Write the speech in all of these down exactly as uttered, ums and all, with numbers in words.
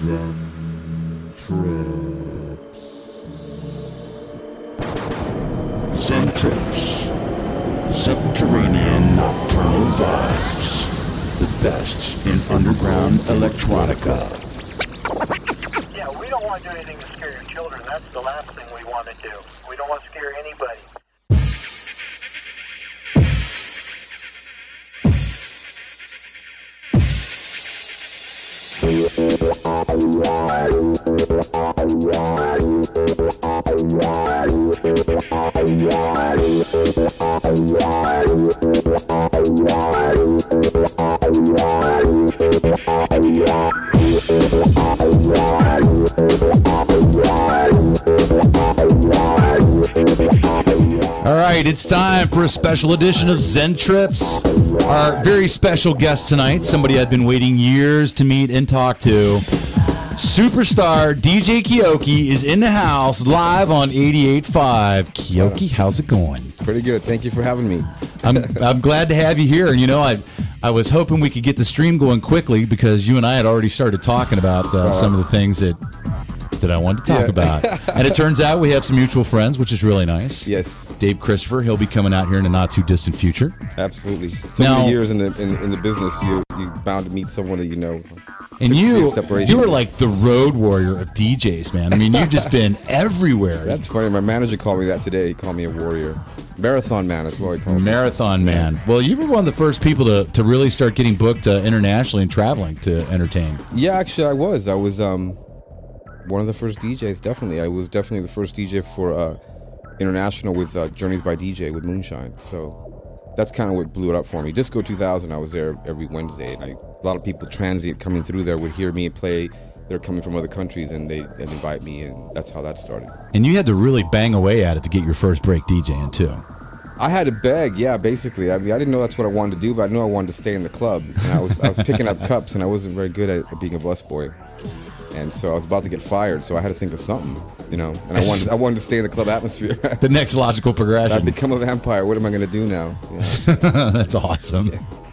Zen Trips. Subterranean nocturnal vibes. The best in underground electronica. Yeah, we don't want to do anything to scare your children. That's the last thing we want to do. We don't want to scare anybody. All right, it's time for a special edition of Zen Trips. Our very special guest tonight, somebody I've been waiting years to meet and talk to. Superstar D J Keoki is in the house live on eighty-eight point five. Keoki, how's it going? Pretty good. Thank you for having me. I'm I'm glad to have you here. And you know, I I was hoping we could get the stream going quickly because you and I had already started talking about uh, some of the things that that I wanted to talk Yeah. about. And it turns out we have some mutual friends, which is really nice. Yes, Dave Christopher, he'll be coming out here in the not too distant future. absolutely. So Now- many years in the in, in the business, you you bound to meet someone that you know. And Six you, feet separation. you were like the road warrior of D Js, man. I mean, you've just been everywhere. That's funny. My manager called me that today. He called me a warrior, marathon man as well. He called me. Marathon man. Well, you were one of the first people to, to really start getting booked uh, internationally and traveling to entertain. Yeah, actually, I was. I was um one of the first D Js. Definitely, I was definitely the first D J for uh, international with uh, Journeys by D J with Moonshine. So that's kind of what blew it up for me. Disco two thousand, I was there every Wednesday, and I, a lot of people transient coming through there would hear me play. They're coming from other countries, and they and invite me, and that's how that started. And you had to really bang away at it to get your first break DJing, too. I had to beg, yeah, basically. I mean, I didn't know that's what I wanted to do, but I knew I wanted to stay in the club. And I was I was picking up cups, and I wasn't very good at, at being a busboy. And so I was about to get fired, so I had to think of something, you know. And I wanted I wanted to stay in the club atmosphere. The next logical progression. I've become a vampire. What am I going to do now? Yeah. That's awesome.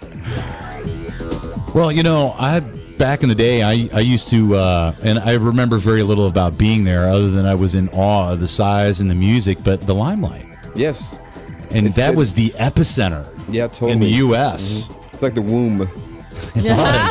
Well, you know, I back in the day, I, I used to, uh, and I remember very little about being there other than I was in awe of the size and the music, but the Limelight. Yes. And It's that the- was the epicenter Yeah, totally. in the U S Mhm. It's like the womb. It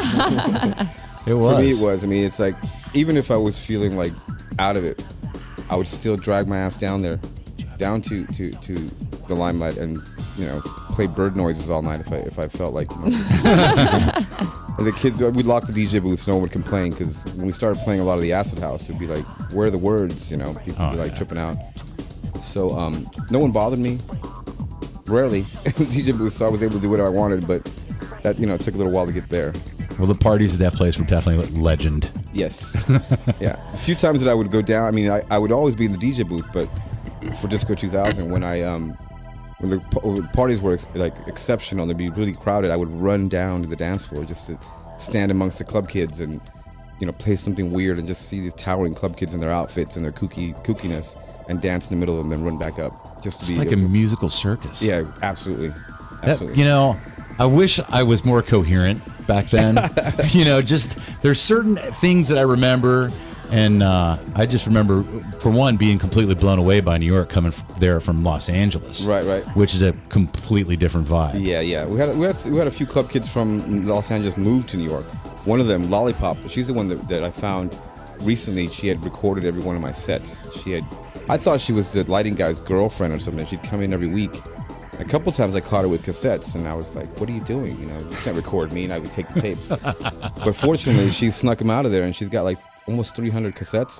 was. It was. For me, it was. I mean, it's like, even if I was feeling like out of it, I would still drag my ass down there, down to, to, to the Limelight and, you know, play bird noises all night if I if I felt like, you know. And the kids, we'd lock the D J booths, no one would complain, because when we started playing a lot of the acid house, it'd be like, where are the words, you know? People would be Oh, like yeah. tripping out. So um, no one bothered me, rarely, in the D J booth, so I was able to do whatever I wanted, but that, you know, it took a little while to get there. Well, the parties at that place were definitely legend. Yes. Yeah. A few times that I would go down, I mean, I, I would always be in the D J booth, but for Disco two thousand, when I um when the, when the parties were ex- like exceptional, they'd be really crowded, I would run down to the dance floor just to stand amongst the club kids and, you know, play something weird and just see these towering club kids in their outfits and their kooky kookiness and dance in the middle of them, then run back up just to It's be like a musical circus. yeah, absolutely, That, absolutely. you know, I wish I was more coherent back then. You know, just there's certain things that I remember, and uh, I just remember, for one, being completely blown away by New York coming f- there from Los Angeles. Right, right. Which is a completely different vibe. Yeah, yeah. We had we had we had a few club kids from Los Angeles move to New York. One of them, Lollipop, she's the one that, that I found recently. She had recorded every one of my sets. She had, I thought she was the lighting guy's girlfriend or something. She'd come in every week. A couple times I caught her with cassettes, and I was like, "What are you doing? You know, you can't record me." And I would take the tapes. But fortunately, she snuck them out of there, and she's got like almost three hundred cassettes.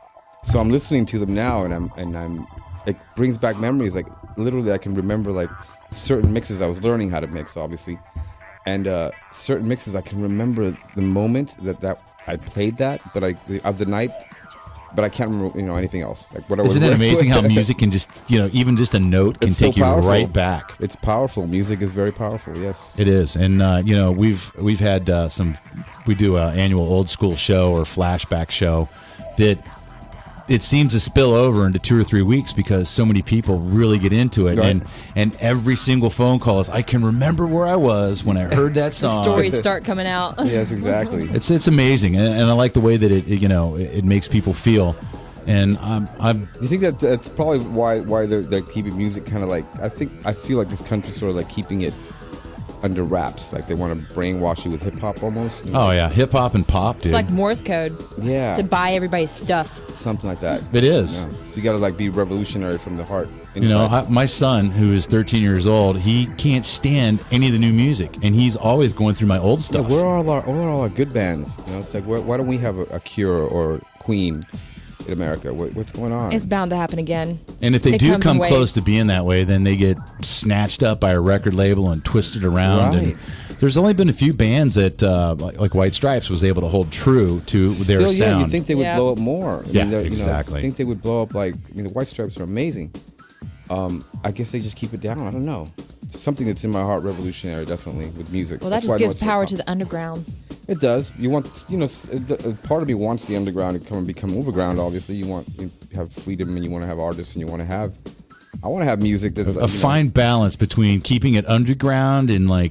So I'm listening to them now, and I'm and I'm. It brings back memories. Like literally, I can remember like certain mixes. I was learning how to mix, obviously, and uh, certain mixes I can remember the moment that that I played that, but I of the night. But I can't remember, you know, anything else. Like what I was Isn't it working amazing with. how music can just, you know, even just a note can It's so take you powerful. right back. It's powerful. Music is very powerful. Yes. It is, and uh, you know, we've we've had uh, some. We do an annual old school show or flashback show that it seems to spill over into two or three weeks because so many people really get into it, Right. and and every single phone call is, I can remember where I was when I heard that The song. stories start coming out. Yes, exactly. It's it's amazing, and, and I like the way that it, it you know it, it makes people feel, and I'm I'm Do you think that that's probably why why they're, they're keeping music kind of like, I think I feel like this country's sort of like keeping it under wraps, like they want to brainwash you with hip hop almost. You know? oh yeah, hip hop and pop, dude. It's like Morse code Yeah, to buy everybody's stuff. something like that. It is. Yeah. You got to like be revolutionary from the heart. You know, inside. I, my son, who is thirteen years old, he can't stand any of the new music, and he's always going through my old Yeah, stuff. where are all our, where are all our good bands? You know, it's like why, why don't we have a, a Cure or Queen in America? What, what's going on? It's bound to happen again. And if they It do comes come in waves. close to being that way, then they get snatched up by a record label and twisted around. Right. And there's only been a few bands that, uh, like, like White Stripes, was able to hold true to their Still, sound. yeah, you think they would Yeah. blow up more? I Yeah, they're- you exactly. Know, I think they would blow up like. I mean, the White Stripes are amazing. Um, I guess they just keep it down. I don't know. It's something that's in my heart, revolutionary, definitely with music. Well, that That's why just I know gives it's power hip-hop. to the underground. It does. You want, you know, s- it- uh, part of me wants the underground to come and become overground. Obviously, you want you have freedom, and you want to have artists, and you want to have. I want to have music that a fine balance between keeping it underground and like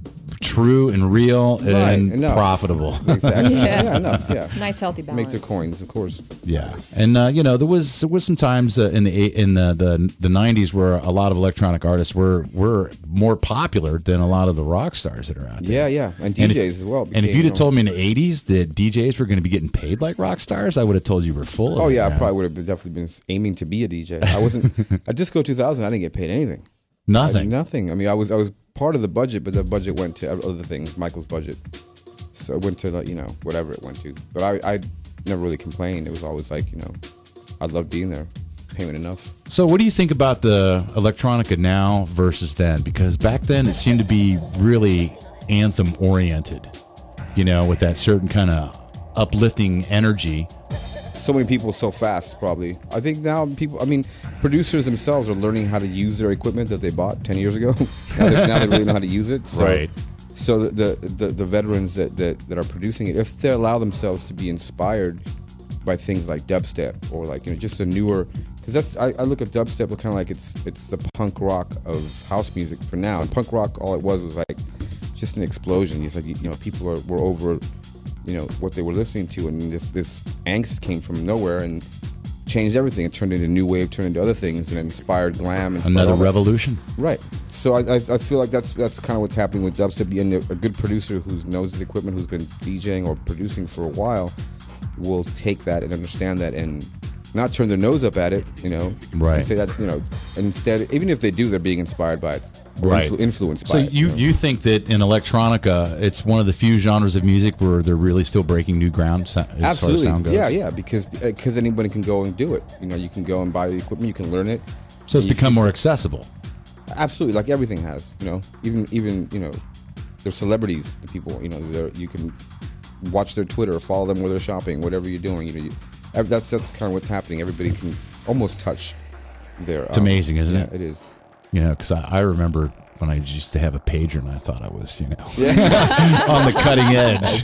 true and real Right, and enough. profitable. Exactly. Yeah. yeah. enough. Yeah. Nice, healthy balance. Make their coins, of course. Yeah, and uh, you know there was there was some times uh, in the eight- in the, the the nineties where a lot of electronic artists were were more popular than a lot of the rock stars that are out there. Yeah, yeah, and D Js And if- as well. And if became, you'd you have know- told me in the eighties that D Js were going to be getting paid like rock stars, I would have told you were full of Oh it, yeah, I man. probably would have been, definitely been aiming to be a D J. I wasn't at Disco two thousand. I didn't get paid anything. I- Nothing. nothing. I mean, I was I was part of the budget, but the budget went to other things. Michael's budget, so it went to like, you know whatever it went to. But I I never really complained. It was always like, you know, I loved being there. Payment enough. So, what do you think about the electronica now versus then? Because back then it seemed to be really anthem oriented, you know, with that certain kind of uplifting energy. So many people so fast, probably. I think now people, I mean, producers themselves are learning how to use their equipment that they bought ten years ago. now, they, now they really know how to use it. So, Right. So the, the the veterans that, that, that are producing it, if they allow themselves to be inspired by things like dubstep or like, you know, just a newer, because that's I, I look at dubstep kind of like it's it's the punk rock of house music for now. And punk rock, all it was was like just an explosion. It's like, you know, people are, were over, you know, what they were listening to, and this this angst came from nowhere and changed everything. It turned into new wave, turned into other things, and inspired glam. Inspired Another all that. revolution. Right. So I, I I feel like that's that's kind of what's happening with dubstep. And a good producer who knows his equipment, who's been DJing or producing for a while, will take that and understand that and not turn their nose up at it, you know, Right. and say that's, you know, and instead, even if they do, they're being inspired by it, or Right. influ- influenced So by it. you know? you think that in electronica, it's one of the few genres of music where they're really still breaking new ground so- as Absolutely, far as sound goes? yeah, yeah, because because anybody can go and do it. You know, you can go and buy the equipment, you can learn it. So it's You become just- more accessible. Absolutely, like everything has. You know, even even you know, they're celebrities. The people, you know, they're, you can watch their Twitter, follow them where they're shopping, whatever you're doing. You know, you, ev- that's that's kind of what's happening. Everybody can almost touch their. It's amazing, isn't yeah, it? It is. You know, because I, I remember when I used to have a pager and I thought I was, you know, Yeah, on the cutting edge.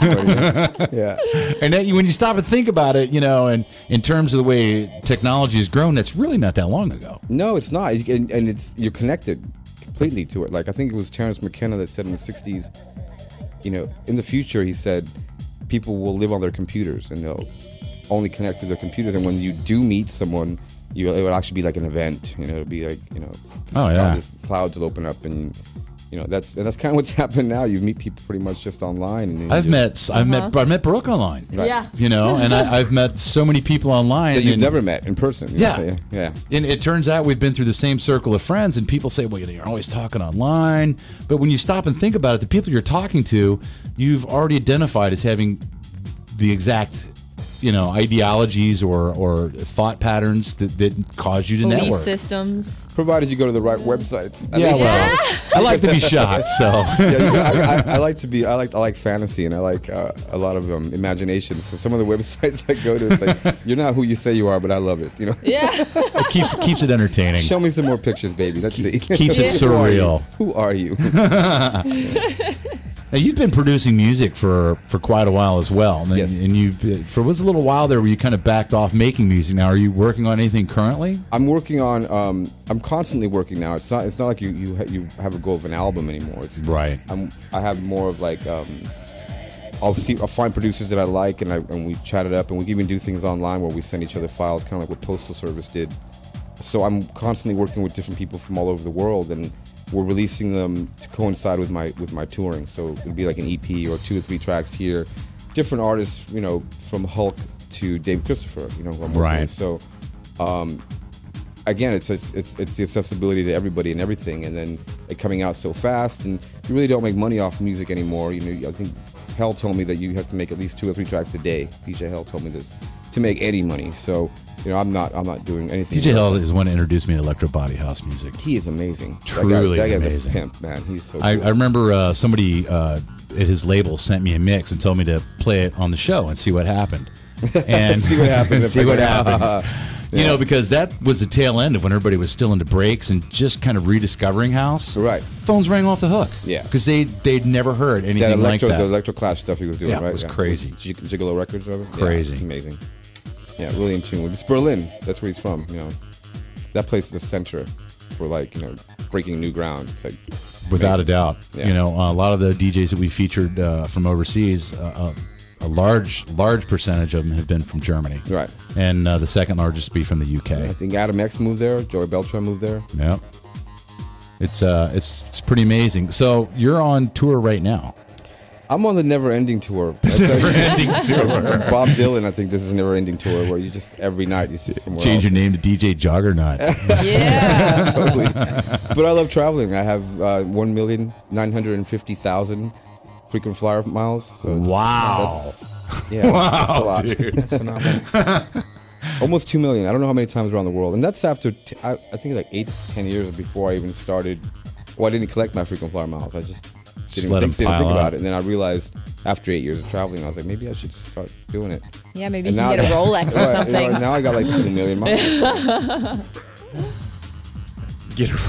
yeah. And then when you stop and think about it, you know, and in terms of the way technology has grown, that's really not that long ago. No, it's not, You- and, and it's you're connected completely to it. Like I think it was Terrence McKenna that said in the sixties, you know, in the future, he said people will live on their computers and they'll only connect to their computers. And when you do meet someone, you it would actually be like an event. You know, it'll be like, you know, Oh, the yeah. clouds will open up, and you know that's and that's kind of what's happened now. You meet people pretty much just online. And then you I've just- met I've Uh-huh. met I met Brooke online. Right. Yeah. You know, and I, I've met so many people online. that you've and- never met in person. you Yeah. know? yeah. And it turns out we've been through the same circle of friends, and people say, well, you know, you're always talking online. But when you stop and think about it, the people you're talking to, you've already identified as having the exact, you know, ideologies or, or thought patterns that, that cause you to Belief network. systems. Provided you go to the right websites. I Yeah, mean- well, I like to be shocked, so. yeah, you know, I, I, I like to be. I like. I like fantasy, and I like uh, a lot of um, imagination. So some of the websites I go to, it's like you're not who you say you are, but I love it. You know, Yeah. It keeps keeps it entertaining. show me some more pictures, baby. Let's see. Keeps it Yeah. surreal. Who are you? Who are you? Now, you've been producing music for, for quite a while as well. And, Yes. and you for was a little while there where you kind of backed off making music. Now, are you working on anything currently? I'm working on. Um, I'm constantly working now. It's not. It's not like you you ha- you have a goal of an album anymore. It's, Right. I'm. I have more of like. Um, I'll see. I'll find producers that I like, and I and we chat it up, and we even do things online where we send each other files, kind of like what Postal Service did. So I'm constantly working with different people from all over the world, and we're releasing them to coincide with my with my touring. So it'll be like an E P or two or three tracks here, different artists, you know, from Hulk to Dave Christopher, you know, who I'm working Right. with. So, um, again, it's, it's it's it's the accessibility to everybody and everything, and then it coming out so fast, and you really don't make money off music anymore. You know, I think Hell told me that you have to make at least two or three tracks a day. D J Hell told me this to make any money. So, you know, I'm not I'm not doing anything. D J Hell is one that introduced me to electro body house music. He is amazing. Truly that guy, that amazing. guy's a pimp, man. He's so. I, cool. I remember uh, somebody uh, at his label sent me a mix and told me to play it on the show and see what happened. And See what happens. see what Yeah. happens. You Yeah. know, because that was the tail end of when everybody was still into breaks and just kind of rediscovering house. Right. Phones rang off the hook. Yeah. Because they, they'd never heard anything that electro, like that. the electro clash stuff he was doing, Yeah, it right? was crazy. With Gig- Gigolo Records, or whatever. Crazy. Yeah, it's amazing. Yeah, really in tune with. It's Berlin. That's where he's from. You know, that place is the center for like you know breaking new ground. It's like Without a amazing. doubt. Yeah. You know, a lot of the D Js that we featured uh, from overseas, uh, uh, a large, large percentage of them have been from Germany. Right. And uh, the second largest be from the U K. I think Adam X moved there. Joey Beltran moved there. Yep. It's uh, it's it's pretty amazing. So you're on tour right now. I'm on the Never Ending tour. Never Ending tour. Bob Dylan, I think this is a Never Ending tour where you just every night you see somewhere Change else. your name to D J Juggernaut. Yeah. Totally. But I love traveling. I have uh, one million nine hundred fifty thousand frequent flyer miles. So it's- Wow. That's, yeah, that's a lot. dude. That's phenomenal. Almost two million. I don't know how many times around the world. And that's after, t- I, I think like eight, ten years before I even started. Well, I didn't collect my frequent flyer miles. I just didn't, let think, them didn't think pile about up. it. And then I realized after eight years of traveling, I was like, maybe I should start doing it. Yeah, maybe And you can get a Rolex or Right, something. you know, now I got like two million miles. Get a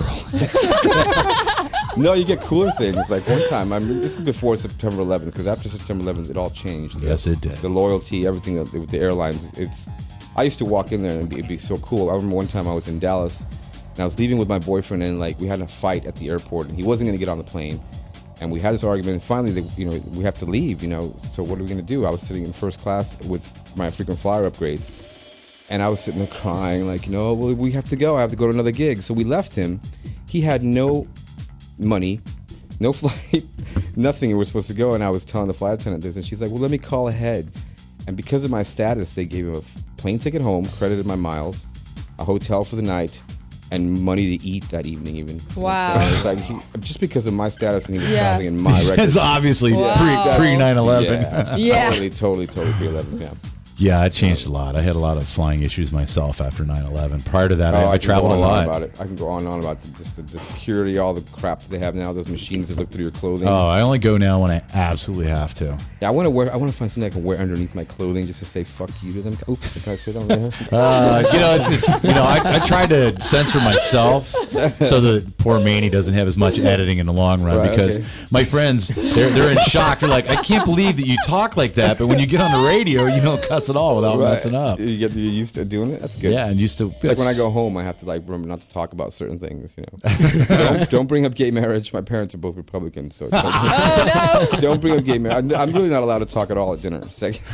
Rolex. No, you get cooler things. Like one time, I mean, this is before September eleventh, because after September eleventh, it all changed. Yes, it did. The loyalty, everything that- with the airlines. It's. I used to walk in there and it'd be so cool. I remember one time I was in Dallas, and I was leaving with my boyfriend, and like we had a fight at the airport, and he wasn't going to get on the plane, and we had this argument. And finally, they, you know, we have to leave. You know, so what are we going to do? I was sitting in first class with my frequent flyer upgrades. And I was sitting there crying, like, you know, well, we have to go. I have to go to another gig. So we left him. He had no money, no flight, nothing. We were supposed to go. And I was telling the flight attendant this. And she's like, well, let me call ahead. And because of my status, they gave him a plane ticket home, credited my miles, a hotel for the night, and money to eat that evening even. Wow. So it's like, he, just because of my status and he was Yeah. traveling in my record. It's obviously Wow. pre pre nine eleven. Yeah, Yeah. totally, totally, totally pre eleven, yeah. Yeah, it changed a lot. I had a lot of flying issues myself after nine eleven. Prior to that, Oh, I, I can traveled go a on and on lot. about it. I can go on and on about the, just the, the security, all the crap that they have now. Those machines that look through your clothing. Oh, I only go now when I absolutely have to. Yeah, I want to wear. I want to find something I can wear underneath my clothing just to say "fuck you" to them. Oops, can I say that on there? Uh, you know, it's just, you know, I, I try to censor myself so that poor Manny doesn't have as much editing in the long run, Right, because okay. my friends, they're, they're in shock. They're like, I can't believe that you talk like that, but when you get on the radio, you don't cuss at all without messing up. You get you used to doing it. That's good. Yeah, and used to. Like when I go home, I have to like remember not to talk about certain things. You know, don't, don't bring up gay marriage. My parents are both Republicans, so it's like, Oh, no. don't bring up gay marriage. I'm, I'm really not allowed to talk at all at dinner. It's like,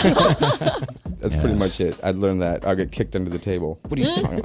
that's pretty Yes. much it. I learned that. I'll get kicked under the table. What are you talking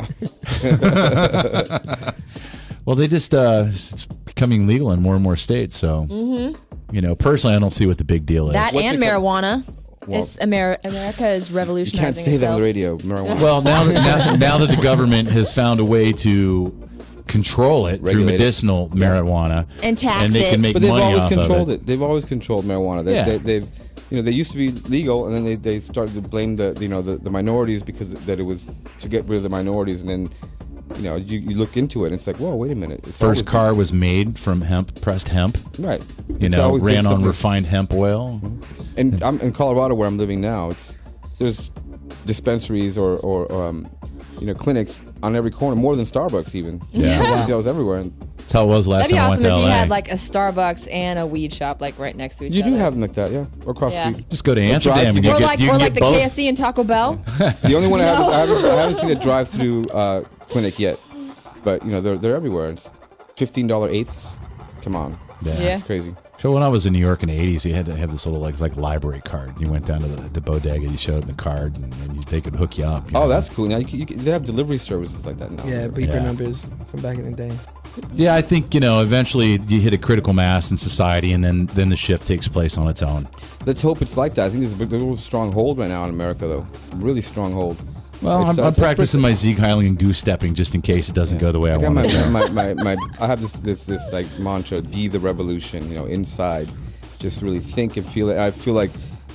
about? Well, they just uh, it's becoming legal in more and more states. So, you know, personally, I don't see what the big deal is. That What's and it called? marijuana. Well- It's Amer- America is You can't revolutionizing say that on itself. the radio. Marijuana. Well, now that, now, now that the government has found a way to control it through Regulate it. medicinal marijuana, And tax and they it. can make But they've money always off controlled of it. They've always controlled marijuana. They, Yeah. they, they've, you know, they used to be legal, and then they, they started to blame the, you know, the, the minorities because that it was to get rid of the minorities, and then, you know, you, you look into it, and it's like, whoa, wait a minute. It's always First car was made from hemp, pressed hemp. been- right? You It's know, always been ran on something- refined hemp oil. And I'm in Colorado, where I'm living now. It's there's dispensaries or, or um, you know, clinics on every corner, more than Starbucks even. Yeah. Coffee sales everywhere. And That's how it was last That'd be time awesome I if went to you L A. had like a Starbucks and a weed shop like right next to each You other. do have them like that, yeah, or across Yeah. the street. Just go to Or Amsterdam and drive-thru. you Or get, like, you or can like get the both. K F C and Taco Bell. The only one I haven't, I haven't, I haven't seen a drive-through uh, clinic yet, but you know they're they're everywhere. It's fifteen dollar eighths. Come on, Yeah. Yeah. it's crazy. So when I was in New York in the eighties, you had to have this little like like library card. You went down to the, the bodega, you showed them the card, and, and you, they could hook you up. you Oh, know? that's cool. Now you, can, you can, they have delivery services like that now. Yeah, beeper Yeah. numbers from back in the day. Yeah, I think you know eventually you hit a critical mass in society, and then then the shift takes place on its own. Let's hope it's like that. I think there's a big, real strong hold right now in America, though. Really strong hold. Well, It's, I'm, uh, I'm it's practicing my Zeke Heiling and goose stepping just in case it doesn't go the way I, I got want my, it to. my, my, my, I have this, this this like mantra: be the revolution. You know, inside, just really think and feel it. I feel like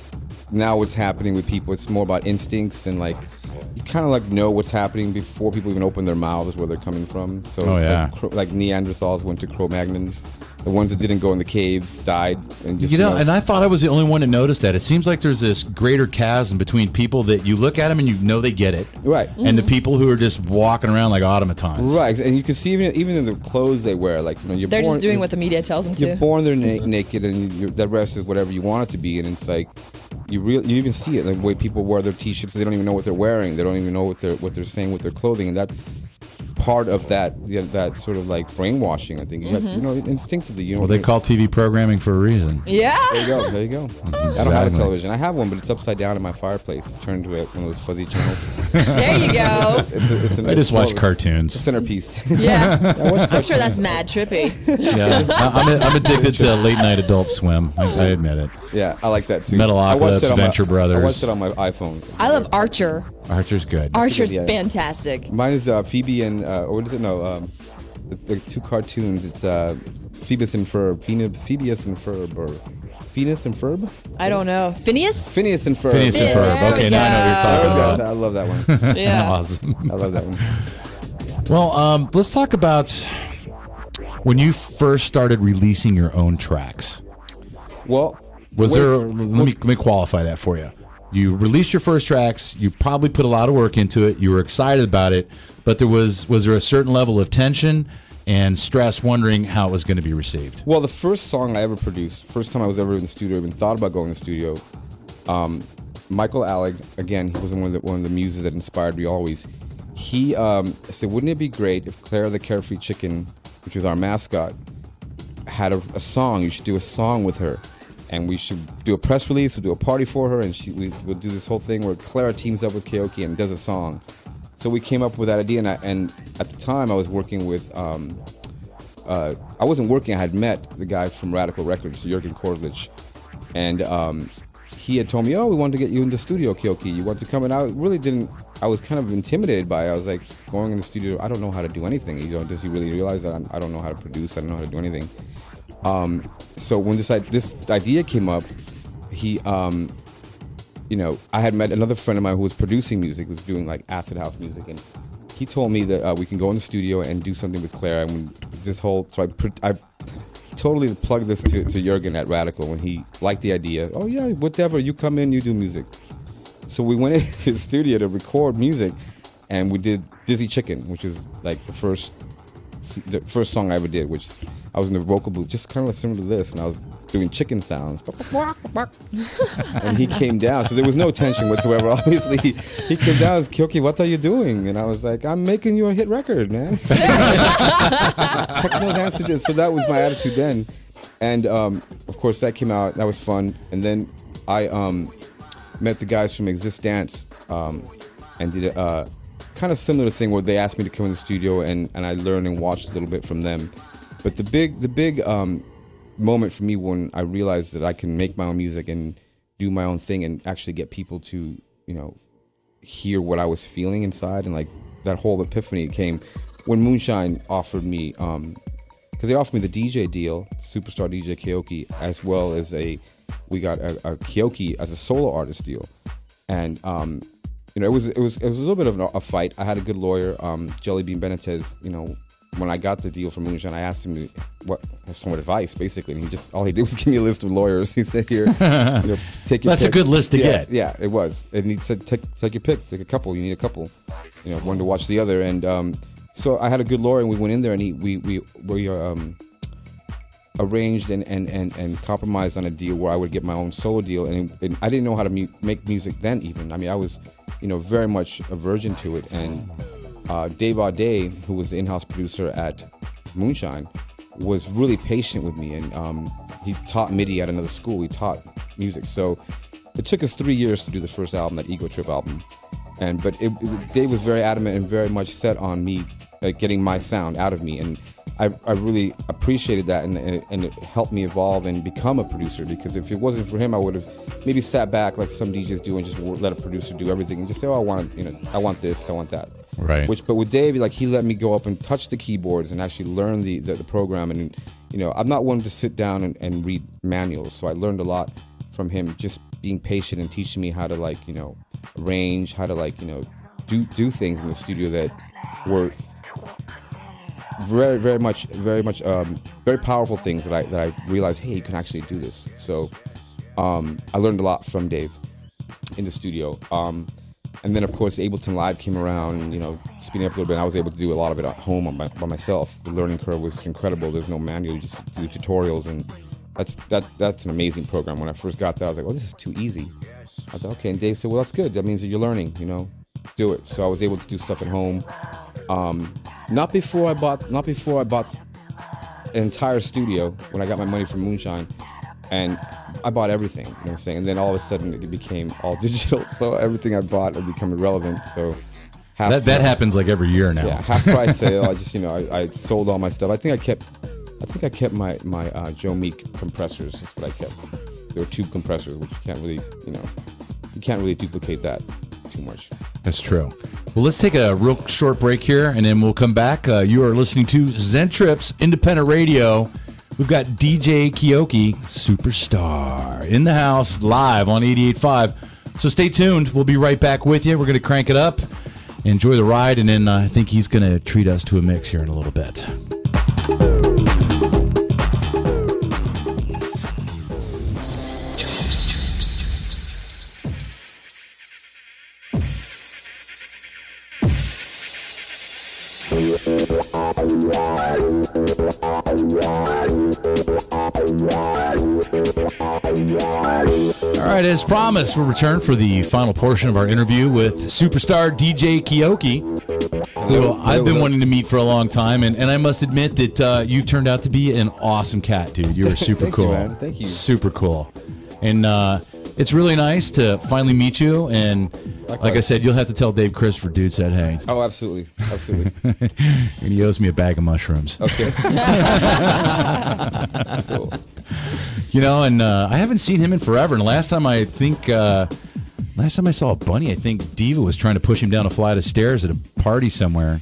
now what's happening with people, it's more about instincts and like you kind of like know what's happening before people even open their mouths where they're coming from. So Oh, it's yeah. like, Cro- like Neanderthals went to Cro-Magnons. The ones that didn't go in the caves died and just You know, and I thought I was the only one to notice that. It seems like there's this greater chasm between people that you look at them and you know they get it, right. and the people who are just walking around like automatons. Right, and you can see even even in the clothes they wear, like you know, you're They're born, just doing what the media tells them You're to. born there na- naked, and you, the rest is whatever you want it to be. And it's like you real you even see it, like the way people wear their t-shirts. They don't even know what they're wearing. They don't even know what they're what they're saying with their clothing, and that's part of that yeah, that sort of like brainwashing. I think you, have, you know instinctively. You know, Well, they call T V programming for a reason. Yeah. There you go. There you go. I don't have a Exactly. television. I have one, but it's upside down in my fireplace, turned to a, one of those fuzzy channels. There you go. It's, a, it's an, I just watch it's a cartoons. centerpiece. Yeah. I watch I'm sure that's mad trippy. Yeah, I- I'm, I'm addicted to late night Adult Swim. I, I admit it. Yeah, I like that too. Metalocalypse, I watched it on my- Venture Brothers. I watched it on my iPhone. I love Archer. Archer's good. Archer's yeah. fantastic. Mine is uh, Phoebe and uh, or what is it? No, um, the, the two cartoons. It's uh, Phoebus and Ferb. Phine- Phoebus and Ferb, or Phoenix and Ferb. I don't know. Phineas? Phineas and Ferb. Phineas and Yeah, Ferb. there Okay, we now I know what you're go. talking I about. love that one. Yeah. Awesome. I love that one. Well, um, let's talk about when you first started releasing your own tracks. Well, Was wait, there? Let me let me qualify that for you. You released your first tracks. You probably put a lot of work into it. You were excited about it, but there was was there a certain level of tension and stress, wondering how it was going to be received? Well, the first song I ever produced, first time I was ever in the studio, even thought about going to the studio. Um, Michael Alec, again, he was one of the one of the muses that inspired me always. He um, said, "Wouldn't it be great if Clara the Carefree Chicken, which was our mascot, had a, a song? You should do a song with her, and we should do a press release. We'll do a party for her, and she we, we'll do this whole thing where Clara teams up with Keoki and does a song." So we came up with that idea, and, I, and at the time I was working with. Um, uh, I wasn't working. I had met the guy from Radical Records, Jürgen Kordlich, and um, he had told me, "Oh, we wanted to get you in the studio, Keoki. You want to come?" And I really didn't. I was kind of intimidated by it. I was like, going in the studio, I don't know how to do anything. You know, does he really realize that I'm, I don't know how to produce? I don't know how to do anything. Um, so when this this idea came up, he, um, you know, I had met another friend of mine who was producing music, was doing like acid house music, and he told me that uh, we can go in the studio and do something with Clara. And when this whole, so I, pr- I totally plugged this to, to Jürgen at Radical when he liked the idea. Oh yeah, whatever, you come in, you do music. So we went into the studio to record music, and we did Dizzy Chicken, which is like the first the first song I ever did, which I was in the vocal booth, just kind of similar to this, and I was doing chicken sounds. And he came down, so there was no tension whatsoever. Obviously, he came down and said, "Keoki, what are you doing?" And I was like, "I'm making you a hit record, man." Techno's answer to this. So that was my attitude then. And um, of course, that came out. That was fun. And then I um, met the guys from Exist Dance um, and did a uh, kind of similar thing where they asked me to come in the studio, and, and I learned and watched a little bit from them. But the big the big um, moment for me when I realized that I can make my own music and do my own thing and actually get people to, you know, hear what I was feeling inside, and like that whole epiphany came when Moonshine offered me, um, because they offered me the D J deal, Superstar D J Keoki, as well as a, we got a, a Keoki as a solo artist deal, and um, you know, it was it was it was a little bit of a fight. I had a good lawyer, um, Jellybean Benitez. You know, when I got the deal from Moonshine, I asked him to, what some advice, basically, and he just all he did was give me a list of lawyers. He said, "Here, you know, take your That's a pick." good list to yeah, get. Yeah, it was, and he said, "Take take your pick, take a couple. You need a couple, you know, one to watch the other." And um, so I had a good lawyer, and we went in there, and he, we we we um, arranged and, and, and, and compromised on a deal where I would get my own solo deal, and, and I didn't know how to mu- make music then. Even I mean, I was, you know, very much a virgin to it. And uh, Dave Audet, who was the in-house producer at Moonshine, was really patient with me, and um, he taught MIDI at another school. He taught music, so it took us three years to do the first album, that Ego Trip album. And but it, it, Dave was very adamant and very much set on me uh, getting my sound out of me, and I, I really appreciated that, and, and, it, and it helped me evolve and become a producer. Because if it wasn't for him, I would have maybe sat back like some D Js do and just let a producer do everything and just say, "Oh, I want, you know, I want this, I want that." Right. Which, but with Dave, like he let me go up and touch the keyboards and actually learn the the, the program. And you know, I'm not one to sit down and, and read manuals, so I learned a lot from him, just being patient and teaching me how to like you know arrange, how to like you know do do things in the studio that were very, very much, very much, um, very powerful things that I that I realized, hey, you can actually do this. So um, I learned a lot from Dave in the studio. Um, and then, of course, Ableton Live came around, and, you know, speeding up a little bit. I was able to do a lot of it at home on my, by myself. The learning curve was incredible. There's no manual; you just do tutorials, and that's that that's an amazing program. When I first got there, I was like, oh, this is too easy. I thought, okay. And Dave said, well, that's good. That means that you're learning. You know, do it. So I was able to do stuff at home. Um, not before I bought, not before I bought an entire studio when I got my money from Moonshine, and I bought everything. You know what I'm saying? And then all of a sudden it became all digital, so everything I bought had become irrelevant. So half That that happens like every year now. yeah, half price sale. I just you know I, I sold all my stuff. I think I kept, I think I kept my my uh, Joe Meek compressors. That's what I kept. There were tube compressors, which you can't really you know you can't really duplicate that too much. That's true. Well, let's take a real short break here, and then we'll come back. Uh, you are listening to Zen Trips Independent Radio. We've got D J Keoki, Superstar, in the house, live on eighty-eight point five. So stay tuned. We'll be right back with you. We're going to crank it up, enjoy the ride, and then uh, I think he's going to treat us to a mix here in a little bit. All right, as promised, we'll return for the final portion of our interview with superstar D J Keoki, who I've been wanting to meet for a long time, and, and I must admit that uh, you've turned out to be an awesome cat, dude. You were super Thank cool. you, man. Thank you. Super cool. And uh, it's really nice to finally meet you, and like I said, you'll have to tell Dave Christopher, dude said hey. Oh, absolutely, absolutely. And he owes me a bag of mushrooms. Okay. Cool. You know, and uh, I haven't seen him in forever. And the last time I think, uh, last time I saw a bunny, I think Diva was trying to push him down a flight of stairs at a party somewhere.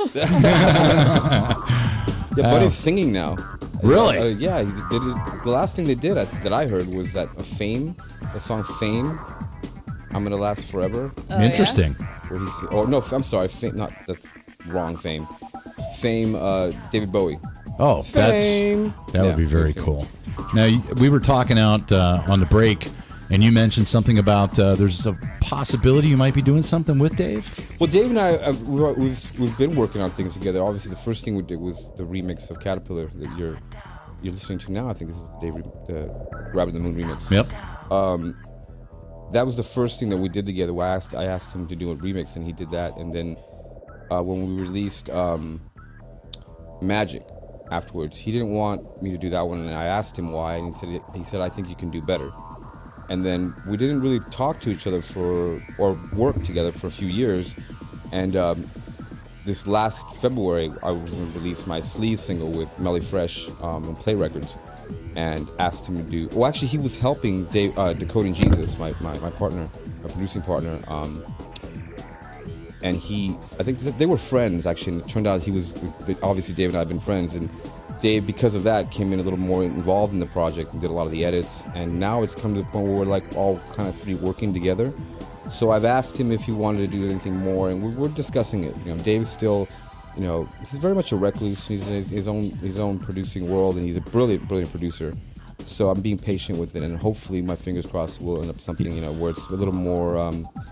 Yeah, Buddy's singing now. Really? Uh, yeah, he did it, the last thing they did I, that I heard was that uh, Fame, the song Fame, I'm Gonna Last Forever. Oh, Interesting. Where he's, or no, I'm sorry, Fame, not, that's wrong Fame. Fame, uh, David Bowie. Oh, that's Fame. that would Yeah, be very interesting. cool. Now, you- we were talking out uh, on the break, and you mentioned something about uh, there's a possibility you might be doing something with Dave. Well, Dave and I, uh, we- we've we've been working on things together. Obviously, the first thing we did was the remix of Caterpillar that you're you're listening to now. I think this is the Dave, the Rabbit in the Moon remix. Yep. That was the first thing that we did together. I asked I asked him to do a remix, and he did that. And then uh, when we released um, Magic afterwards, he didn't want me to do that one, and I asked him why, and he said he said I think you can do better. And then we didn't really talk to each other for or work together for a few years. And um, this last February, I was going to release my Sleaze single with Melly Fresh um, on Play Records, and asked him to do. Well, actually, he was helping Dave, uh, Decoding Jesus, my, my, my partner, my producing partner. Um, and he, I think that they were friends actually. And it turned out he was obviously Dave and I have been friends, and Dave, because of that, came in a little more involved in the project and did a lot of the edits. And now it's come to the point where we're like all kind of three working together. So I've asked him if he wanted to do anything more, and we're, we're discussing it. You know, Dave's still, you know, he's very much a recluse. He's in his own his own producing world, and he's a brilliant, brilliant producer. So I'm being patient with it, and hopefully, my fingers crossed, will end up something, you know, where it's a little more, um,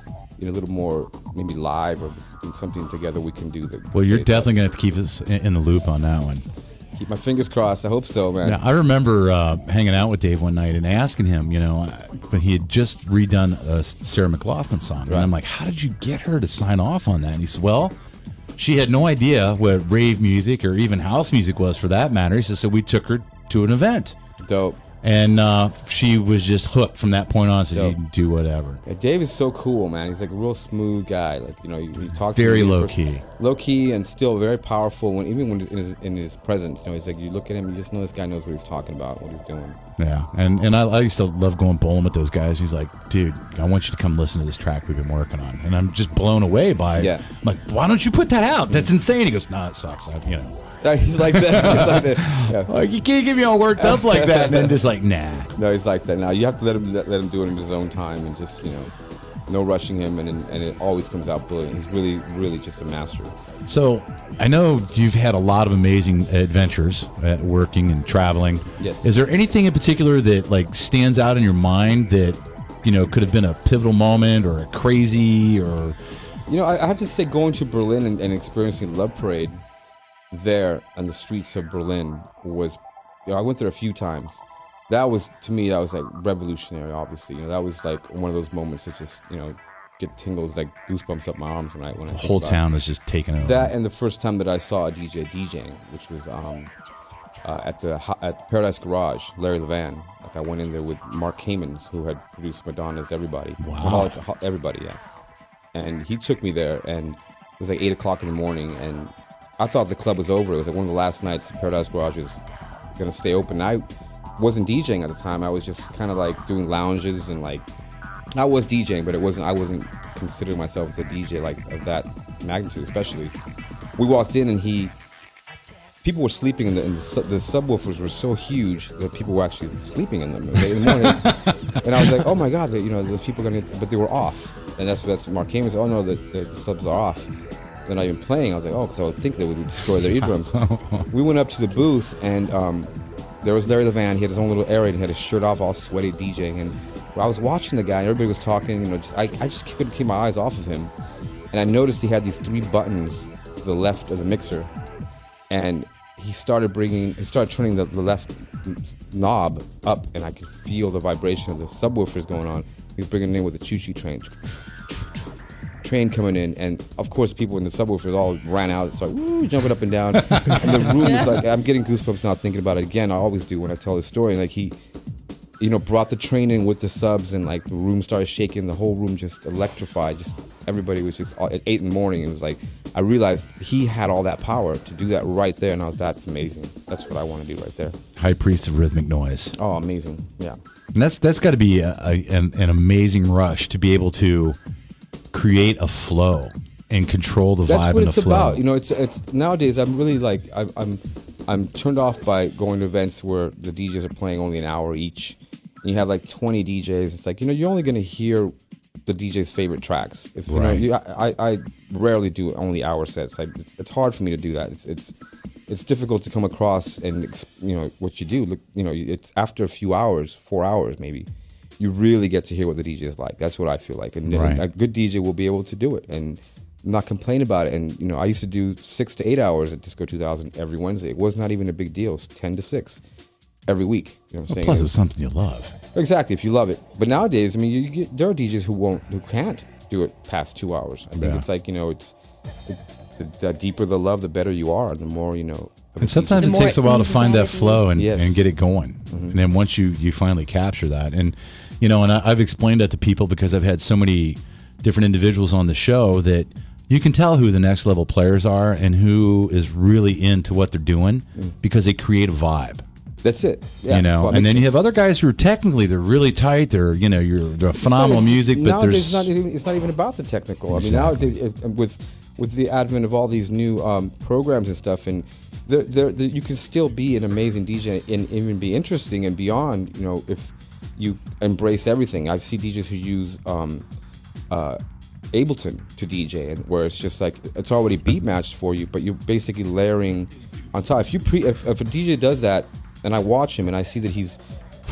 you know, a little more maybe live or something together we can do. That Well, you're saves definitely us. going to have to keep us in, in the loop on that one. Keep my fingers crossed. I hope so, man. Now, I remember uh, hanging out with Dave one night and asking him, you know, but he had just redone a Sarah McLachlan song. And Right. I'm like, how did you get her to sign off on that? And he said, well, she had no idea what rave music or even house music was for that matter. He said, so we took her to an event. Dope. And uh, she was just hooked from that point on. Said, Dope. you can do whatever. Yeah, Dave is so cool, man. He's like a real smooth guy. Like, you know, you, you talk to Very him, low key. low key, and still very powerful. When even when in his, in his presence, you know, he's like you look at him, you just know this guy knows what he's talking about, what he's doing. Yeah, and and I, I used to love going bowling with those guys. He's like, dude, I want you to come listen to this track we've been working on, and I'm just blown away by. Yeah. I'm like, why don't you put that out? That's insane. He goes, nah, it sucks. I, you know, Yeah, he's like that. He's like that. Yeah. like you can't get me all worked up like that, and then just like, nah. No, he's like that. Now you have to let him let, let him do it in his own time, and just you know, no rushing him, and and it always comes out brilliant. He's really, really just a master. So I know you've had a lot of amazing adventures at working and traveling. Yes. Is there anything in particular that like stands out in your mind that you know could have been a pivotal moment or a crazy or? You know, I, I have to say, going to Berlin and, and experiencing Love Parade there on the streets of Berlin was, you know, I went there a few times. That was, to me, that was like revolutionary, obviously. You know, that was like one of those moments that just, you know, get tingles, like goosebumps up my arms when I, when I The think whole about town was just taken over. That and the first time that I saw a D J DJing, which was um, uh, at the ho- at Paradise Garage, Larry Levan. Like I went in there with Mark Kamens, who had produced Madonna's Everybody. Wow. Maholic- Everybody, yeah. And he took me there, and it was like eight o'clock in the morning, and I thought the club was over. It was like one of the last nights Paradise Garage was going to stay open. I wasn't DJing at the time. I was just kind of like doing lounges and like I was DJing, but it wasn't. I wasn't considering myself as a D J like of that magnitude. Especially, we walked in and he, people were sleeping in the, in the, su- the subwoofers were so huge that people were actually sleeping in them. They, in the mornings. And I was like, oh my god, they, you know, the people are gonna, but they were off. And that's that's Mark Kamen said, oh no, the, the, the subs are off. They're not even playing. I was like, oh, because I would think they would destroy their eardrums. We went up to the booth and um, there was Larry Levan. He had his own little area and he had his shirt off, all sweaty DJing. And I was watching the guy, and everybody was talking. You know, just I, I just couldn't keep my eyes off of him. And I noticed he had these three buttons to the left of the mixer, and he started bringing, he started turning the, the left knob up, and I could feel the vibration of the subwoofers going on. He was bringing it in with a choo-choo train, train coming in, and of course people in the subwoofers all ran out, started woo, jumping up and down, and the room was like, I'm getting goosebumps now thinking about it again. I always do when I tell the story. And like he, you know, brought the train in with the subs, and like the room started shaking. The whole room just electrified. Just everybody was just at eight in the morning. It was like I realized he had all that power to do that right there, and I was, that's amazing. That's what I want to do right there. High priest of rhythmic noise. Oh, amazing! Yeah, And that's that's got to be a, a, an, an amazing rush to be able to create a flow and control the that's vibe what and it's the flow. about. You know, it's it's nowadays. I'm really like I, I'm I'm turned off by going to events where the D Js are playing only an hour each, and you have like twenty D Js. It's like, you know, you're only going to hear the D J's favorite tracks. If you know, Right. you, I, I rarely do only hour sets. I, it's, it's hard for me to do that. It's it's it's difficult to come across and ex- you know what you do. Look, you know, it's after a few hours, four hours maybe, you really get to hear what the D J is like. That's what I feel like, and, and Right. a good D J will be able to do it and not complain about it. And you know, I used to do six to eight hours at Disco two thousand every Wednesday. It was not even a big deal. It was ten to six every week. You know what I'm Well, saying? plus, it's something you love. Exactly, if you love it. But nowadays, I mean, you get, there are D Js who won't, who can't do it past two hours. I think Yeah. it's like, you know, it's it, the, the deeper the love, the better you are, the more you know. of a And sometimes The it more takes a it while to eases find out that of you. flow and, Yes. and get it going. And then once you, you finally capture that. And, you know, and I, I've explained that to people because I've had so many different individuals on the show that you can tell who the next level players are and who is really into what they're doing because they create a vibe. That's it. Yeah. You know, Well, it and makes then you sense. have other guys who are technically they're really tight. They're you know you're they're It's not phenomenal even- music, but nowadays there's it's not even, it's not even about the technical. I mean, Exactly. nowadays it, with with the advent of all these new um, programs and stuff, and there, there, there, you can still be an amazing D J and even be interesting and beyond. You know, if you embrace everything. I see D Js who use um, uh, Ableton to D J, and where it's just like it's already beat matched for you, but you're basically layering on top. If you pre, if, if a D J does that, and I watch him and I see that he's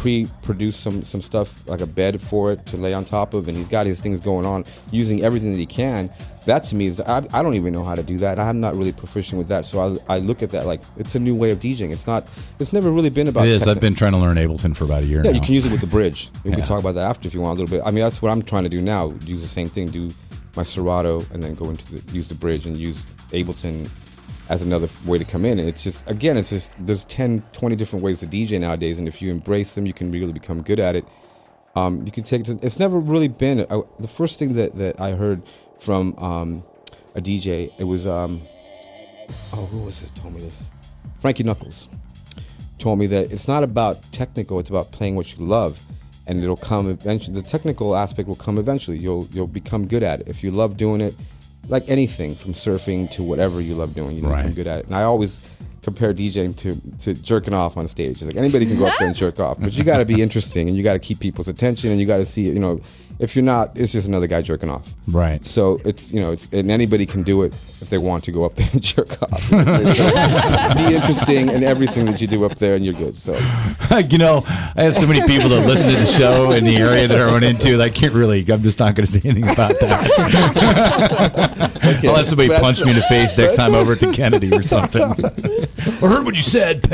pre-produced some some stuff like a bed for it to lay on top of, and he's got his things going on using everything that he can. That to me is I, I don't even know how to do that. I'm not really proficient with that, so I, I look at that like it's a new way of DJing. It's not. It's never really been about. It is. techni- I've been trying to learn Ableton for about a year Yeah, now. you can use it with the bridge. We Yeah. can talk about that after if you want a little bit. I mean, that's what I'm trying to do now. Use the same thing. Do my Serato and then go into the use the bridge and use Ableton as another way to come in. And it's just, again, it's just, there's ten, twenty different ways to D J nowadays, and if you embrace them, you can really become good at it. Um, you can take it to, it's never really been, uh, the first thing that, that I heard from um, a D J, it was, um, oh, who was it told me this? Frankie Knuckles told me that it's not about technical, it's about playing what you love, and it'll come eventually. The technical aspect will come eventually. You'll you'll become good at it. If you love doing it, like anything from surfing to whatever you love doing, you Right. become good at it. And I always compare DJing to, to jerking off on stage. It's like anybody can go up there and jerk off, but you got to be interesting and you got to keep people's attention and you got to see it. You know, if you're not, it's just another guy jerking off. Right. So it's, you know, it's, and anybody can do it if they want to go up there and jerk off. Be interesting in everything that you do up there, and you're good. So You know, I have so many people that listen to the show in the area that I run into. That I can't really. I'm just not going to say anything about that. okay. I'll have somebody That's- punch me in the face next time over at the Kennedy or something. I heard what you said.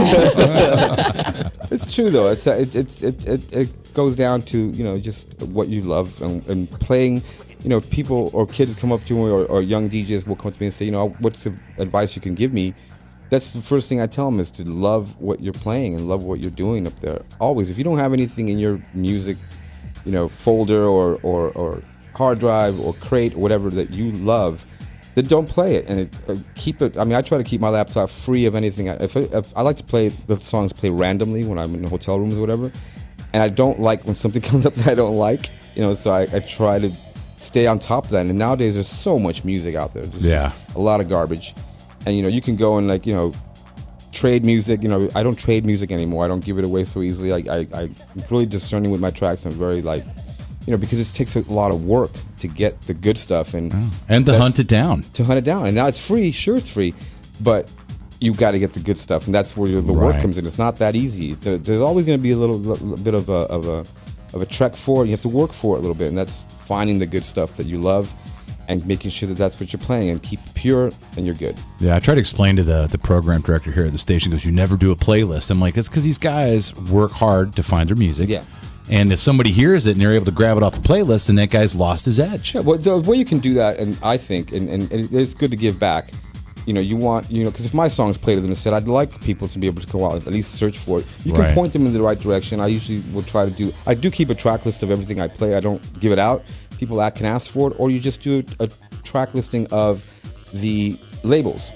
It's true though. It's uh, it, it it it it goes down to, you know, just what you love and, and playing. You know, people or kids come up to me, or, or young D Js will come to me and say, you know, what's the advice you can give me? That's the first thing I tell them, is to love what you're playing and love what you're doing up there. Always, if you don't have anything in your music, you know, folder or or, or hard drive or crate or whatever that you love, then don't play it, and it, uh, keep it. I mean, I try to keep my laptop free of anything. If, if I like to play the songs, play randomly when I'm in the hotel rooms or whatever, and I don't like when something comes up that I don't like. You know, so I, I try to stay on top of that. And nowadays, there's so much music out there. There's Yeah. just a lot of garbage, and you know, you can go and, like, you know, trade music. You know, I don't trade music anymore. I don't give it away so easily. I, I I'm really discerning with my tracks. I'm very, like, you know, because it takes a lot of work to get the good stuff and And to that's- hunt it down. to hunt it down. And now it's free. Sure, it's free, but you got to get the good stuff, and that's where the work Right. comes in. It's not that easy. There- There's always going to be a little, little bit of a of a of a trek for it. You have to work for it a little bit, and that's finding the good stuff that you love and making sure that that's what you're playing, and keep it pure, and you're good. Yeah, I try to explain to the the program director here at the station. He goes, "You never do a playlist." I'm like, "That's because these guys work hard to find their music." Yeah. And if somebody hears it and they're able to grab it off the playlist, then that guy's lost his edge. Yeah, well, the way you can do that, and I think, and, and, and it's good to give back. You know, you want, you know, because if my song's played in the set, I'd like people to be able to go out and at least search for it. You can Right. point them in the right direction. I usually will try to do, I do keep a track list of everything I play. I don't give it out. People that can ask for it, or you just do a, a track listing of the labels.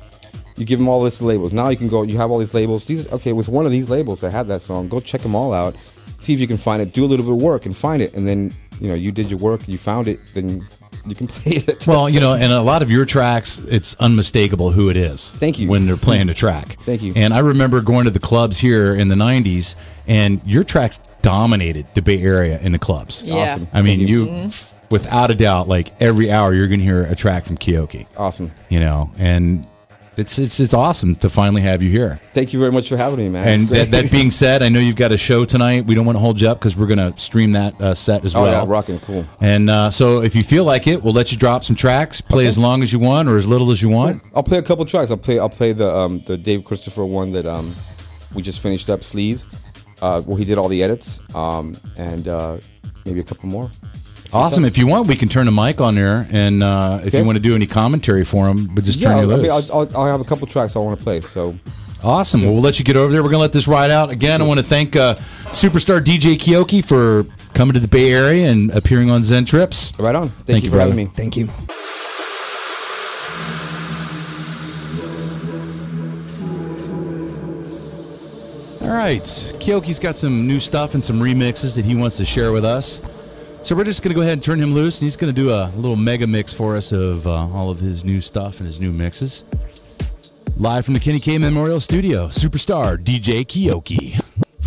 You give them all this labels. Now you can go, you have all these labels. These, okay, it was one of these labels that had that song. Go check them all out. See if you can find it. Do a little bit of work and find it. And then, you know, you did your work, you found it, then you can play it. Well, you know, and a lot of your tracks, it's unmistakable who it is. Thank you. When they're playing a track. Thank you. And I remember going to the clubs here in the nineties, and your tracks dominated the Bay Area in the clubs. Yeah. Awesome. I mean, Thank you, without a doubt, like every hour you're going to hear a track from Keoki. Awesome. You know, and it's it's it's awesome to finally have you here. Thank you very much for having me, man. And It's great. that, that being said, I know you've got a show tonight. We don't want to hold you up because we're going to stream that uh, set as oh, well. yeah, rocking, cool. And uh, so if you feel like it, we'll let you drop some tracks, play Okay. as long as you want or as little as you want. I'll play a couple tracks. I'll play I'll play the um, the Dave Christopher one that um, we just finished up, Sleaze, uh, where he did all the edits, um, and uh, maybe a couple more. Awesome. If you want, we can turn the mic on there, and uh, if Okay. you want to do any commentary for him, but just Yeah, turn I you mean, loose. I'll, I'll, I'll have a couple tracks I want to play. So Awesome. Well, we'll let you get over there. We're going to let this ride out. Again, I want to thank uh, superstar D J Keoki for coming to the Bay Area and appearing on Zen Trips. right on. Thank, Thank you you, for having brother. me. Thank you. All right. Keoki's got some new stuff and some remixes that he wants to share with us. So we're just going to go ahead and turn him loose, and he's going to do a little mega mix for us of uh, all of his new stuff and his new mixes. Live from the Kenny K Memorial Studio, superstar D J Keoki.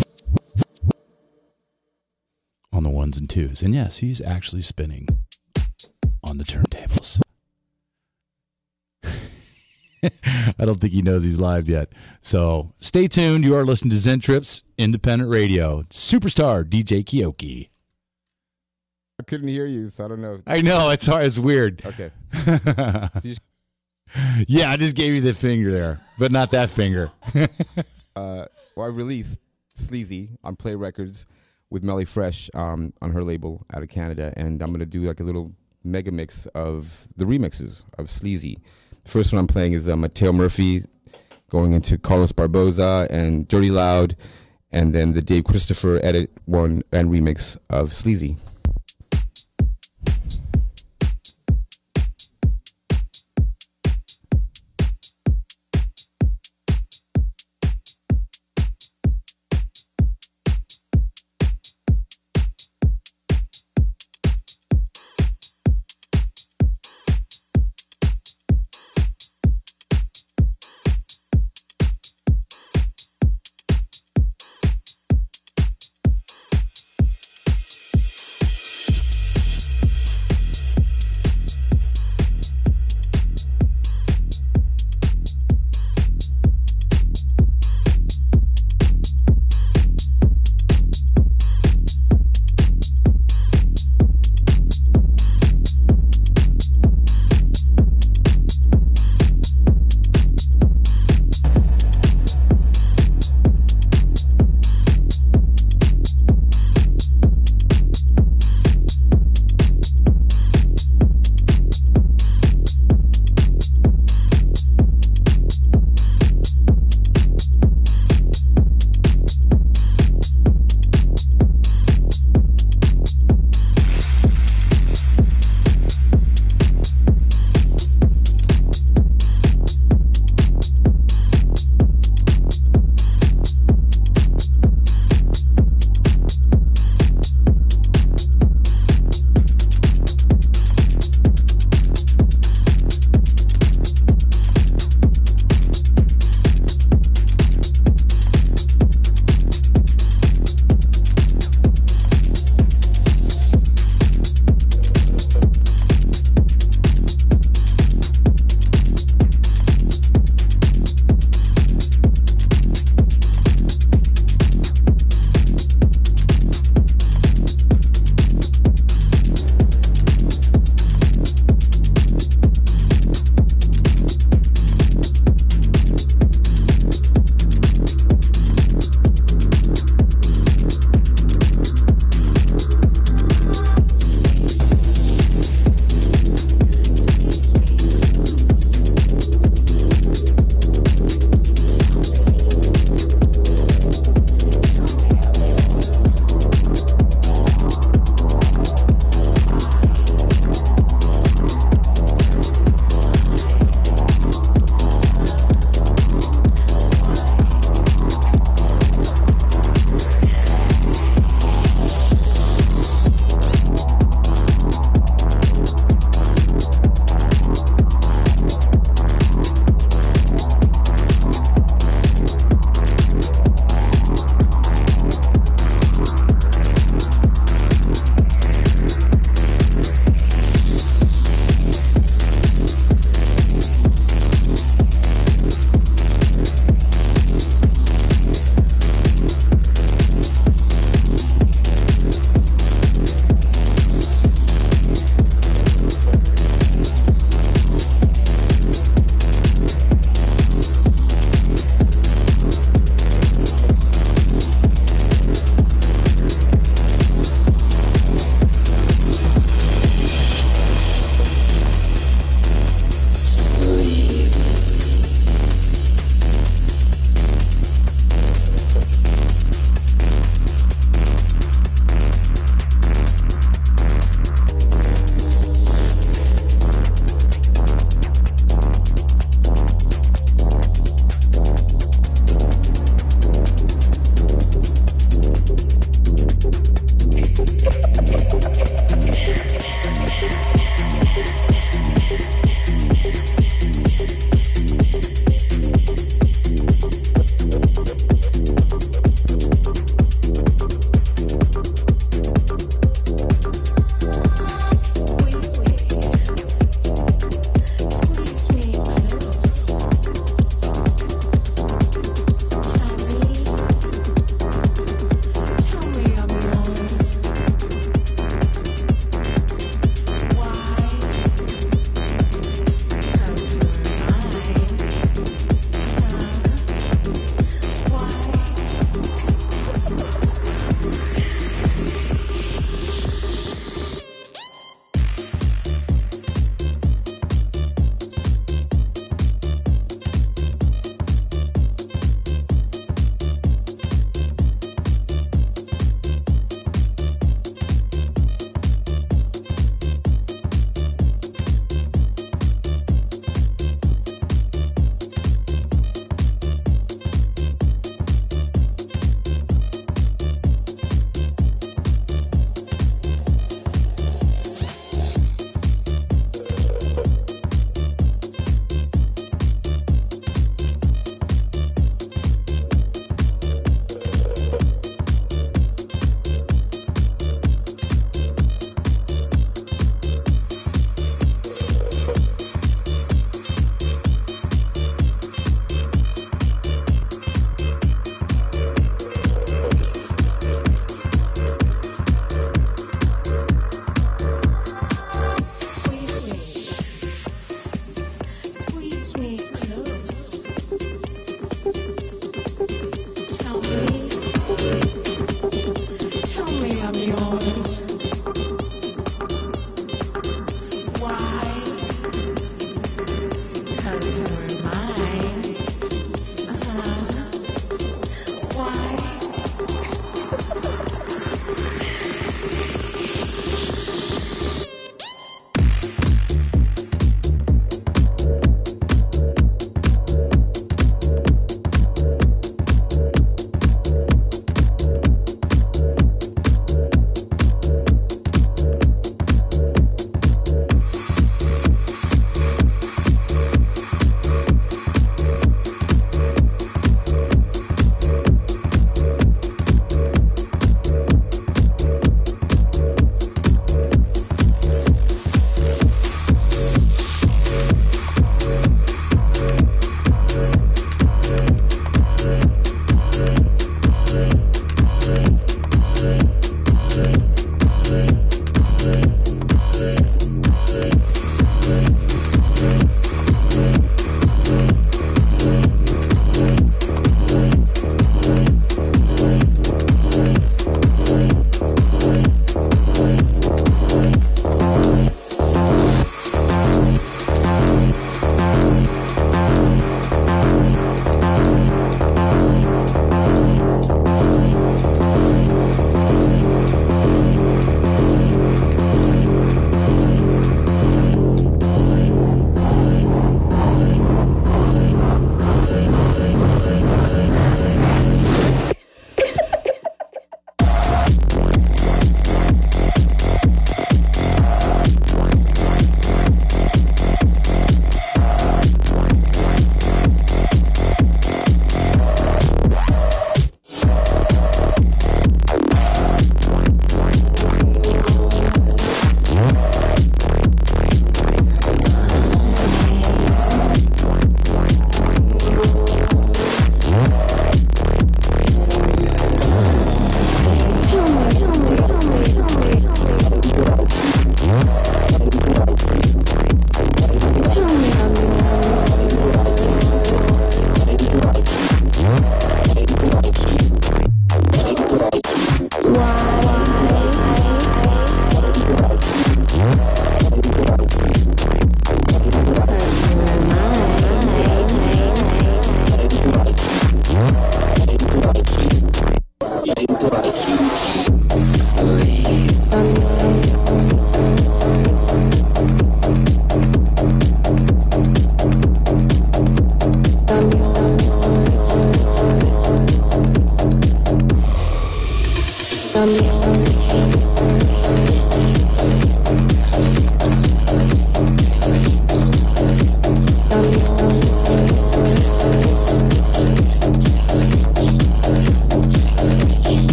On the ones and twos. And yes, he's actually spinning on the turntables. I don't think he knows he's live yet. So stay tuned. You are listening to Zen Trips Independent Radio. Superstar D J Kioki. I couldn't hear you, so I don't know. I know it's hard. It's weird. Okay. Yeah, I just gave you the finger there, but not that finger. uh, well, I released Sleazy on Play Records with Melly Fresh um, on her label out of Canada, and I'm gonna do like a little mega mix of the remixes of Sleazy. The first one I'm playing is uh, Mateo Murphy going into Carlos Barboza and Dirty Loud, and then the Dave Christopher edit one and remix of Sleazy.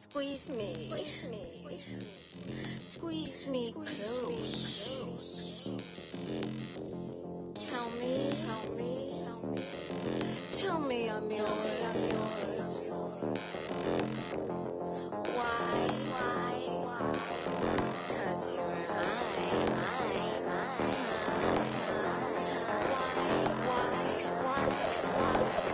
Squeeze me. Squeeze me. Squeeze me close. Tell me, tell me, tell me, tell me I'm yours. Why? Why? 'Cause you're mine. Mine. Mine. Why? Why? Why?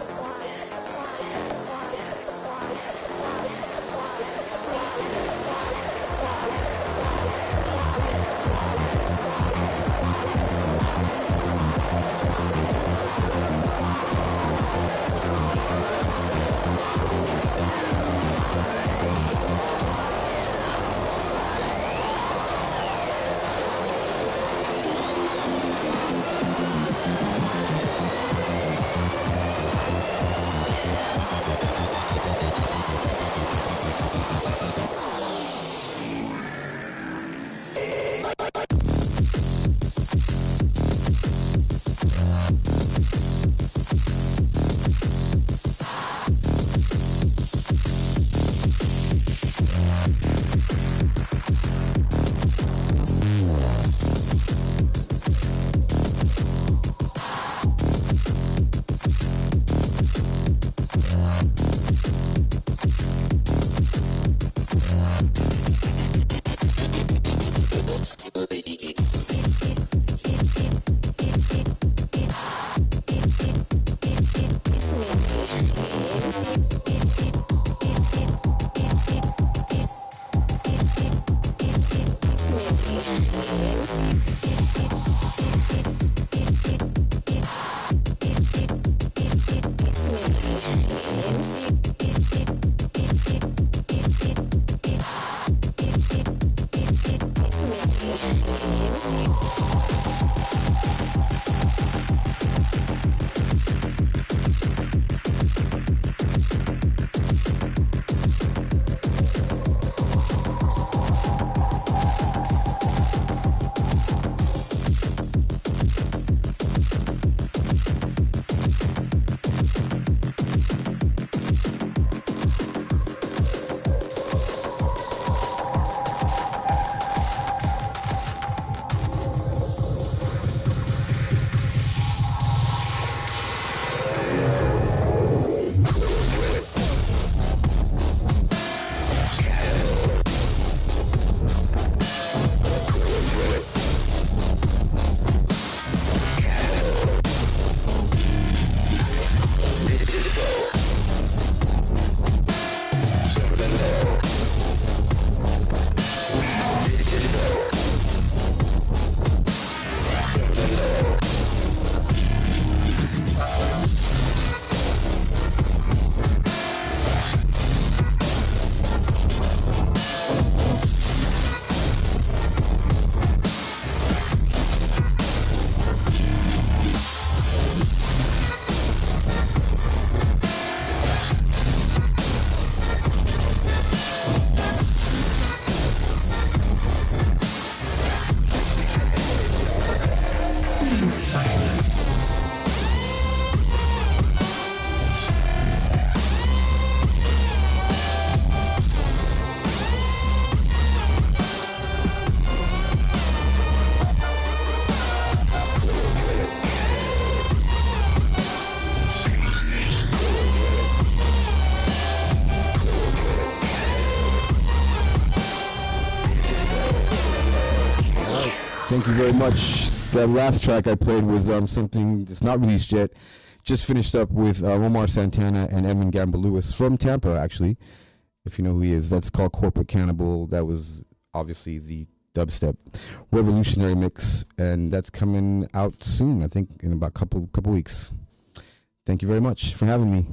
Thank you very much. That last track I played was um, something that's not released yet. Just finished up with uh, Omar Santana and Edmund Gamble-Lewis from Tampa, actually, if you know who he is. That's called Corporate Cannibal. That was obviously the dubstep revolutionary mix, and that's coming out soon, I think, in about a couple, couple weeks. Thank you very much for having me.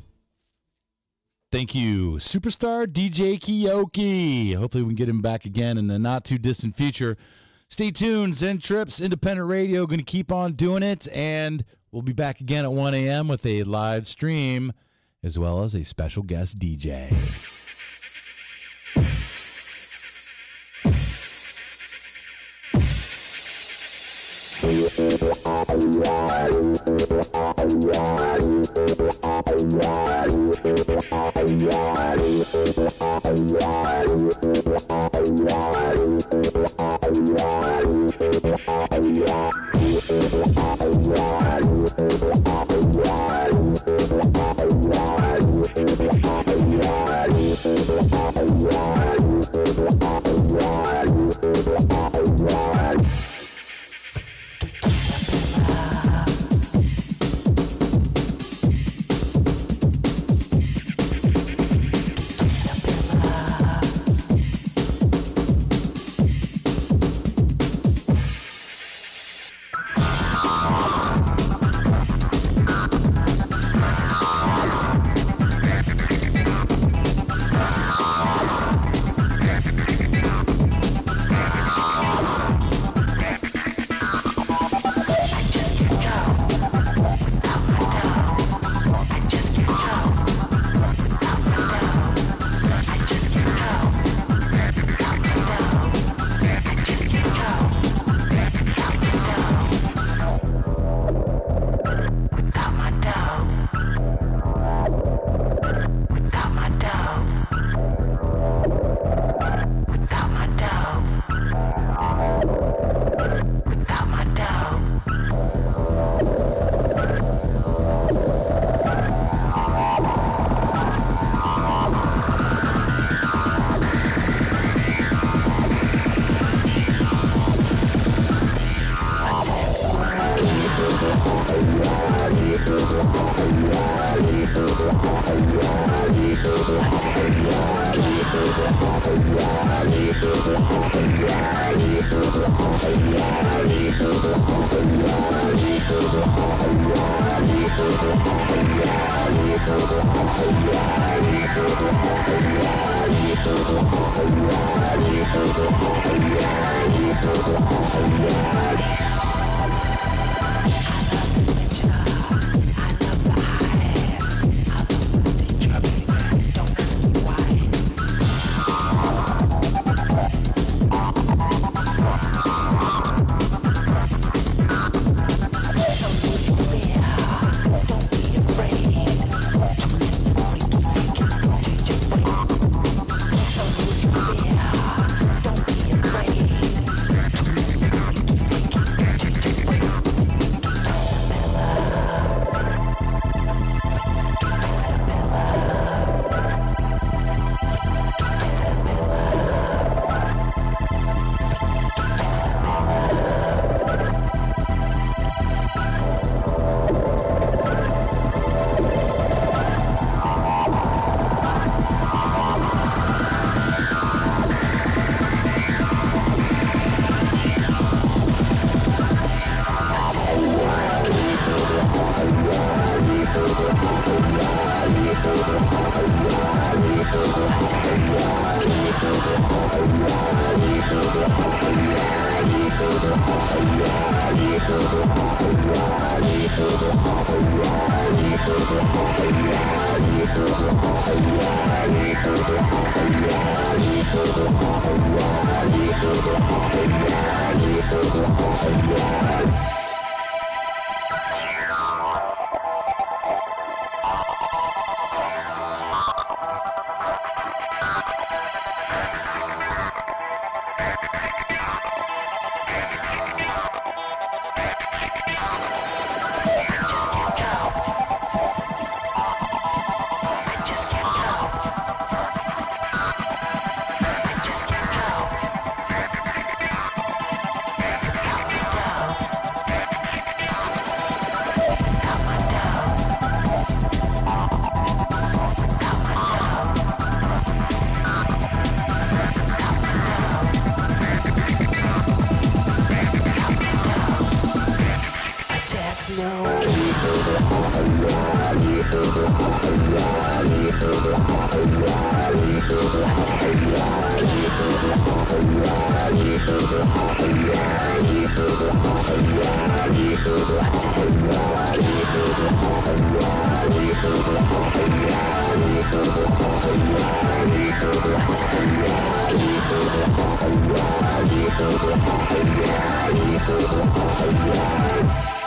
Thank you, Superstar D J Kiyoki. Hopefully we can get him back again in the not-too-distant future. Stay tuned. Zen Trips, Independent Radio, going to keep on doing it, and we'll be back again at one a.m. with a live stream, as well as a special guest D J. Yeah.